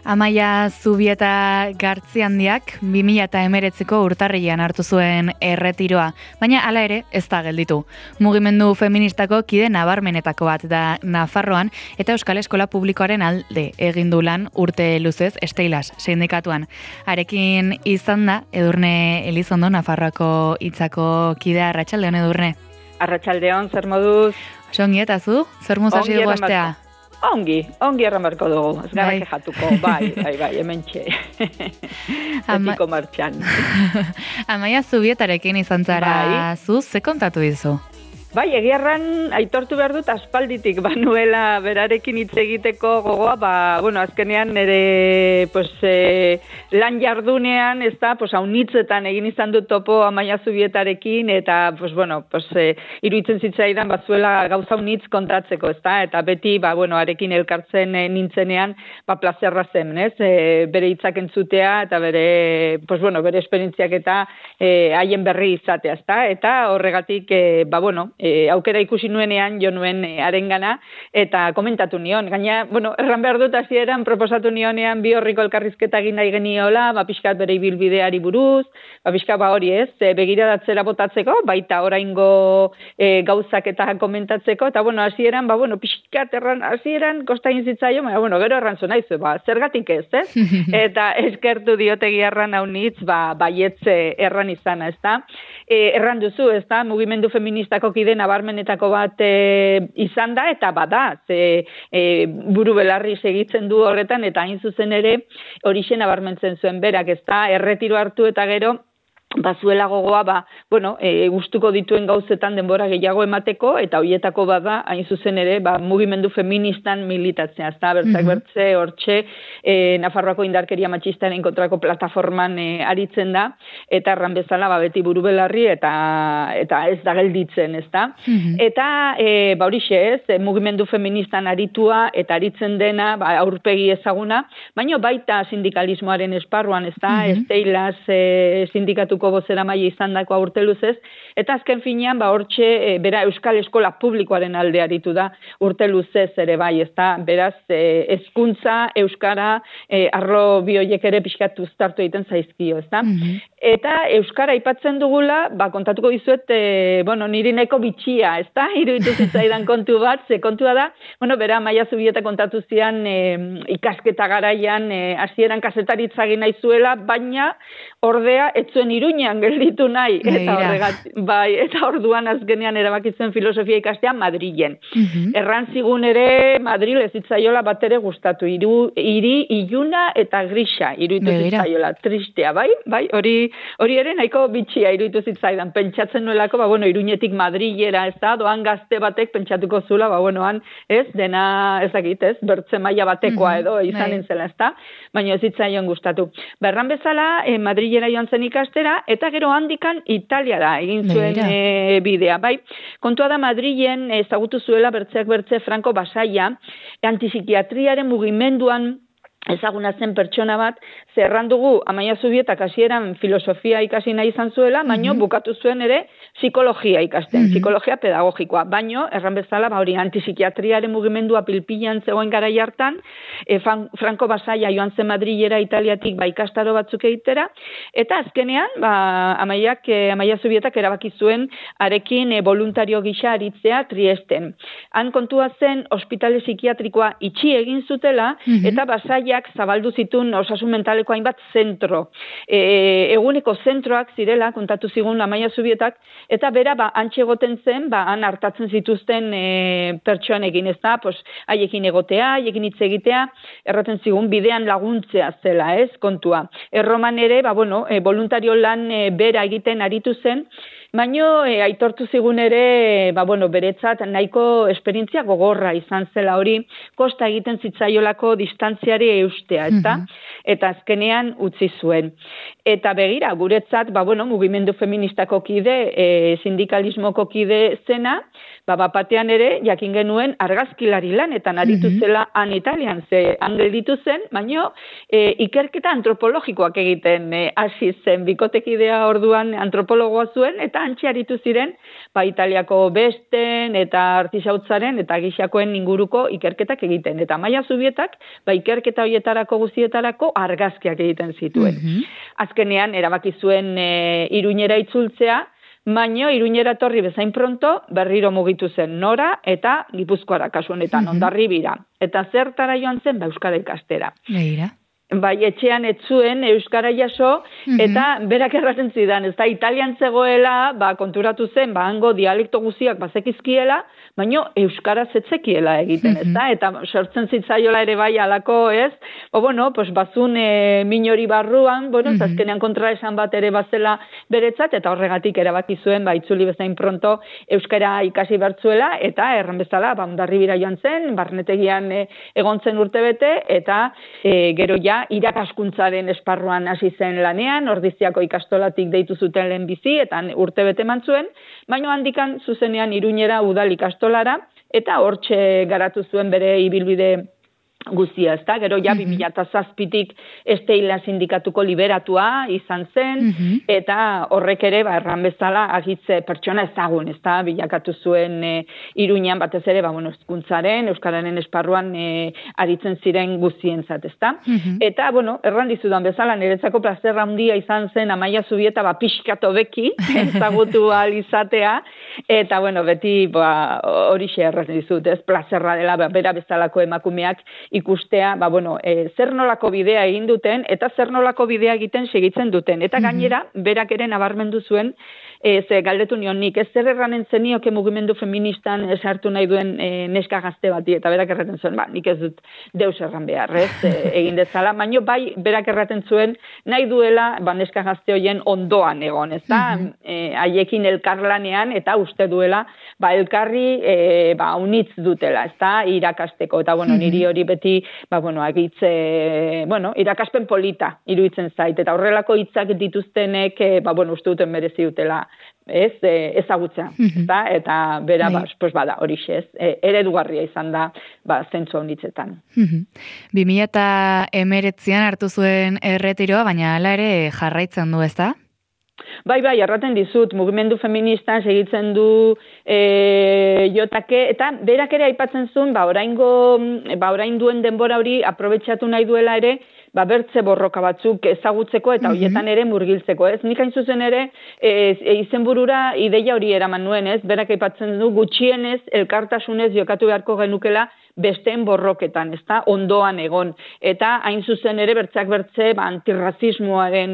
Amaia Zubieta Gartziandiak 2019ko urtarrilean hartu zuen erretiroa, baina hala ere ez da gelditu. Mugimendu feministako kide nabarmenetako bat da Nafarroan eta Euskal Eskola Publikoaren alde egin du lan urte luzez Steilas sindikatuan. Harekin izan da Edurne Elizondo Nafarroako hitzako kidea. Arratsaldeon, Edurne. Arratsaldeon, zer moduz? Ongi eta zu? Zer muz hasi dugu astea? Ongi erran barko dugu, ez gara kejatuko, bai, hementxe, betiko martxan. Amaia Zubietarekin izan zara, zu, ze kontatu dizu? Bai, egiarran aitortu behar dut aspalditik banuela berarekin hitz egiteko gogoa, azkenean nire lan jardunean, ez da, haunitzetan egin izan dut topo Amaia Zubietarekin, eta, iruditzen zitzaidan, zuela gauza haunitz kontatzeko, ez da, eta beti, arekin elkartzen nintzenean, plazerra zen, ez, bere hitzak entzutea, eta bere esperientziak eta haien berri izatea, ez da, eta horregatik, aukera ikusi nuenean, jo nuen harengana, eta komentatu nion. Gaina, erran behar dut hasieran proposatu nionean bi horriko elkarrizketa egin nahi geniola, pixkat bere ibilbideari buruz, pixkat hori ez, begiradatzera botatzeko, baita oraingo gauzak eta komentatzeko, eta hasieran, pixkat hasieran kostain zitzaio, gero erran zuen naizu, zergatik ez, eta eskertu diotegi erran haunitz, baietze erran izana, ez da. Erran duzu, ez da, mugimendu feministako kide nabarmenetako bat izan da, eta bada, buru belarri segitzen du horretan, eta hain zuzen ere, horixe nabarmentzen zuen berak, ez da, erretiro hartu eta gero, bazuela gogoa, gustuko dituen gauzetan denbora gehiago emateko, eta hoietako bada, hain zuzen ere, mugimendu feministan militatzea, ez da, bertze, hortxe, Nafarroako indarkeria matxistaren kontrako plataforman aritzen da, eta erran bezala, beti buru belarri, eta ez da gelditzen, ez da. Eta, horixe ez, mugimendu feministan aritua, eta aritzen dena, aurpegi ezaguna, baina baita sindikalismoaren esparruan, ez da, Steilas sindikatuko bozera maila izan dako urte luzez, eta azken finean, hortxe, bera Euskal Eskola Publikoaren alde aritu da urte luzez ere bai, ez da, beraz, hezkuntza, euskara, arlo bioiek ere pixkat uztartu egiten zaizkio, ez da. Eta euskara aipatzen dugula, kontatuko dizuet, niri nahiko bitxia, ez da, iruditu zitzaidan kontu bat, ze kontua da, bera Amaia Zubieta kontatu zian ikasketa garaian, hasieran kazetaritza egin nahi zuela, baina ordea ez zuen Iruñean gelditu nahi, eta orduan azkenean erabakitzen filosofia ikastea Madrilen. Erran zigun ere Madril ez zitzaiola bat ere gustatu, hiri iluna eta grisa iruditu zitzaiola, tristea, hori ere nahiko bitxia iruditu zitzaidan, pentsatzen nuelako, Iruñetik Madrilera, ez da, doan gazte batek pentsatuko zula, ez, dena, ezakit, ez, bertze maila batekoa edo izanen zela, ez da, baina ez zitzaion gustatu. Berran bezala, Madrilera joan zen ikastera, eta gero handikan Italiara egin zuen bidea, Kontua da Madrilen ezagutu zuela bertzeak bertze Franco Basaia, antipsikiatriaren mugimenduan ezaguna zen pertsona bat, zerran dugu Amaia Zubietak hasieran filosofia ikasi nahi izan zuela, baino bukatu zuen ere psikologia ikasten, psikologia pedagogikoa, baino erran bezala hori antipsikiatriaren mugimendua pilpilan zegoen garai hartan, Franco Basaia joan zen Madrilera Italiatik ikastaro batzuk egitera, eta azkenean Amaia Zubietak erabaki zuen arekin voluntario gisa aritzea Triesten. Han kontua zen ospitale psikiatrikoa itxi egin zutela, eta Basaia zabaldu zituen osasun mentaleko hainbat zentro. Eguneko zentroak zirela, kontatu zigun Amaia Zubietak, eta bera, antxe egoten zen, han hartatzen zituzten pertsonekin, ez da, haiekin egotea, haiekin hitz egitea, erraten zigun bidean laguntzea zela, ez, kontua. Erroman ere, voluntario lan bera egiten aritu zen, baino aitortu zigun ere, beretzat nahiko esperientzia gogorra izan zela hori, kosta egiten zitzaiolako distantziari eustea, ezta? eta azkenean utzi zuen. Eta begira, guretzat, mugimendu feministako kide, sindikalismoko kide zena, batean ere, jakin genuen argazkilari lanetan aritu zela han Italian, ze han gelditu zen, baino ikerketa antropologikoak egiten hasi zen, bikotekidea orduan antropologoa zuen, eta hantxe aritu ziren, Italiako besten eta artisautzaren eta gixakoen inguruko ikerketak egiten. Eta Maia Zubietak, ikerketa horietarako guztietarako argazkiak egiten zituen. Azkenean, erabaki zuen Iruñera itzultzea, baino Iruñera etorri bezain pronto, berriro mugitu zen Nora eta Gipuzkoara kasu honetan, Hondarribira. Eta zertara joan zen, Euskara ikastera. Begira. Etxean ez zuen Euskara jaso, eta berak erraten zidan, ez da, Italian zegoela, konturatu zen, hango dialekto guziak bazekizkiela, baino Euskaraz etzekiela egiten, ez da, eta sortzen zitzaiola ere alako, ez, bazun minori barruan, azkenean kontra esan bat ere bazela beretzat, eta horregatik erabaki zuen, itzuli bezain pronto Euskara ikasi bertzuela, eta erran bezala, Hondarribira joan zen, barnetegian egon zen urtebete, eta gero ja, irakaskuntzaren esparruan hasi zen lanean, Ordiziako ikastolatik deitu zuten lehen bizi, eta urtebete eman zuen, baina handikan zuzenean Iruñera udal ikastolara, eta hortxe garatu zuen bere ibilbide guztia, ez da? Gero ja 2007tik Esteila sindikatuko liberatua izan zen, eta horrek ere, erran bezala, agitze pertsona ezagun, ez da? Bilakatu zuen Iruñan batez ere, hezkuntzaren, euskararen esparruan aritzen ziren guztientzat, ez da? Eta, erran dizudan bezala, niretzako plazerra handia izan zen Amaia Zubieta pixkato beki, ezagutu ahal izatea, eta, beti horixe erran dizut, ez? Plazerra dela, bera bezalako emakumeak ikustea, zer nolako bidea egin duten, eta zer nolako bidea egiten segitzen duten. Eta gainera, berak ere nabarmendu zuen, ze galdetu nion nik, ez zer erranen zenioke mugimendu feministan sartu nahi duen neska gazte bati, eta berak erraten zuen, nik ez dut deus erran behar, ez, egin dezala, baino berak erraten zuen, nahi duela, neska gazte horien ondoan egon, ez da, haiekin elkarlanean, eta uste duela, elkarri unitz dutela, ez da, irakasteko, eta niri hori beti, agitze, irakaspen polita iruditzen zait, eta horrelako hitzak dituztenek, uste duten merezi dutela, ez, ezagutzea, eta bera, horixe ez, eredugarria izan da, zentzu honitzetan. 2019an hartu zuen erretiroa, baina hala ere jarraitzen du, ez da? Bai, erraten dizut, mugimendu feministan segitzen du jotake, eta berak ere aipatzen zuen, orain duen denbora hori aprobetxatu nahi duela ere, bertze borroka batzuk ezagutzeko eta horietan ere murgiltzeko, ez? Nik hain zuzen ere, izenburura ideia hori eraman nuen, ez? Berak aipatzen du, gutxienez, elkartasunez jokatu beharko genukela, besteen borroketan, ez da, ondoan egon. Eta hain zuzen ere, bertzeak bertze, antirrazismoaren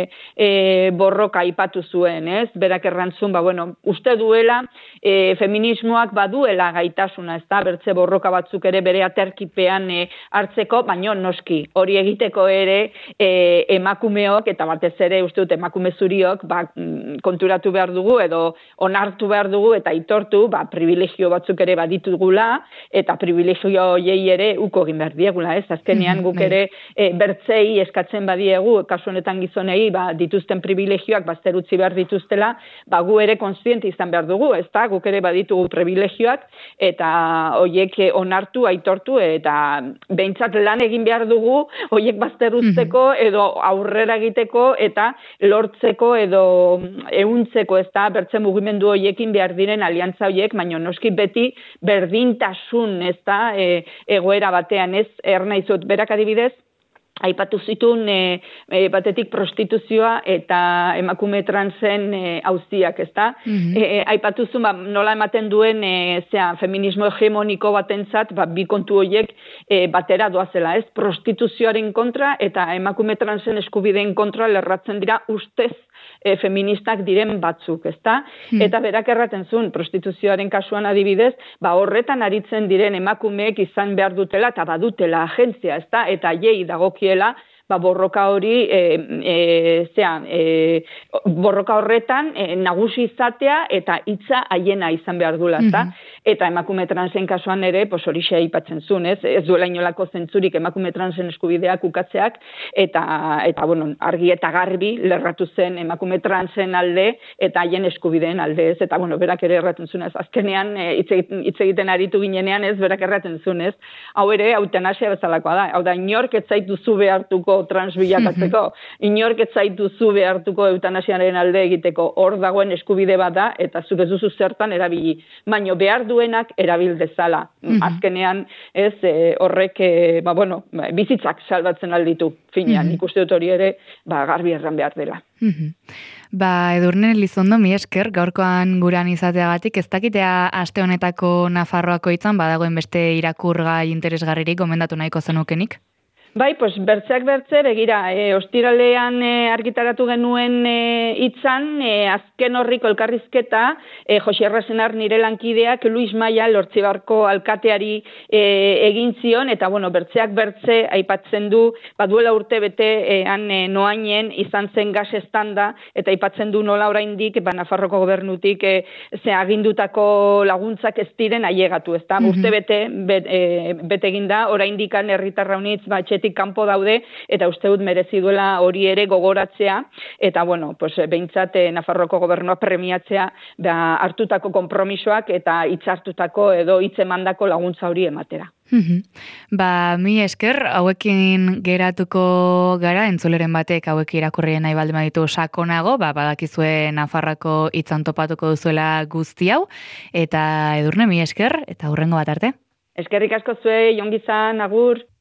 borroka aipatu zuen, ez? Berak errantzun, uste duela, feminismoak baduela gaitasuna, ez da, bertze borroka batzuk ere bere aterkipean hartzeko, baino noski, hori egiteko ere emakumeok, eta batez ere, uste dut, emakume zuriok, konturatu behar dugu, edo onartu behar dugu, eta aitortu, privilegio batzuk ere baditugula, eta privilegio horiei ere uko egin behar diegula, ez? Azkenean guk ere bertzei eskatzen badiegu, kasu honetan gizonei, dituzten privilegioak bazter utzi behar dituztela, gu ere kontziente izan behar dugu, ez da? Guk ere baditugu privilegioak, eta horiek onartu, aitortu, eta behintzat lan egin behar dugu, horiek bazter utzeko, edo aurrera egiteko, eta lortzeko, edo ehuntzeko, ez da? Bertze mugimendu horiekin behar diren aliantza horiek, baina noski beti berdintasun, ez da? Egoera batean, ez, ernaitzut, berak adibidez, aipatu zituen batetik prostituzioa eta emakume transen auziak, ez da? Aipatu zuen, nola ematen duen feminismo hegemoniko batentzat, bi kontu horiek batera doazela, ez? Prostituzioaren kontra eta emakume transen eskubideen kontra lerratzen dira ustez feministak diren batzuk, ezta? Eta berak erraten zuen, prostituzioaren kasuan adibidez, horretan aritzen diren emakumeek izan behar dutela eta badutela agentzia, ezta? Eta haiei dagokiela, borroka hori, borroka horretan nagusi izatea eta hitza haiena izan behar dula, eta emakume transen kasuan ere, hori aipatzen zuen, ez duela inolako zentzurik emakume transen eskubideak ukatzeak, eta bueno, argi eta garbi lerratu zen emakume transen alde eta haien eskubideen alde, ez, eta bueno, berak ere erraten zuen, ez, azkenean hitz egiten aritu ginenean, ez, berak erraten zuen, ez, hau ere eutanasia bezalakoa da, hau da, inork ez zaituzu behartuko trans bilakatzeko, inork ez zaituzu behartuko eutanasiaren alde egiteko, hor dagoen eskubide bat da, eta zuk ez duzu zertan erabili, baino behar duenak erabil dezala, azkenean, ez, horrek, bizitzak salbatzen alditu, finean, ikuste dut hori ere, garbi erran behar dela. Edurne Elizondo, mi esker, gaurkoan guran izateagatik, ez dakitea aste honetako Nafarroako hitzan, badagoen beste irakurgai interesgarririk gomendatu nahiko zenukenik? Bai, bertzeak bertze, begira, ostiralean argitaratu genuen hitzan, azken horriko elkarrizketa, Josi Arrasenar nire lankideak Luis Maia Lortzibarko alkateari egin zion, eta bueno, bertzeak bertze aipatzen du, duela urte bete noainen izan zen gas estanda, eta aipatzen du nola oraindik, Nafarroko gobernutik agindutako laguntzak ez diren ailegatu, ezta? Urte bete eginda, oraindik herritar raunitz kanpo daude, eta uste dut merezi duela hori ere gogoratzea, eta bueno, behintzat Nafarroko gobernua premiatzea hartutako konpromisoak eta hitzartutako edo hitz-emandako laguntza hori ematera. Mi esker, hauekin geratuko gara, entzuleren batek hauek irakurrien nahi baldin baditu sakonago, badakizue Nafarrako hitzan topatuko duzuela guzti hau, eta Edurne, mi esker, eta hurrengo bat arte. Eskerrik asko zuei, ongi izan, agur.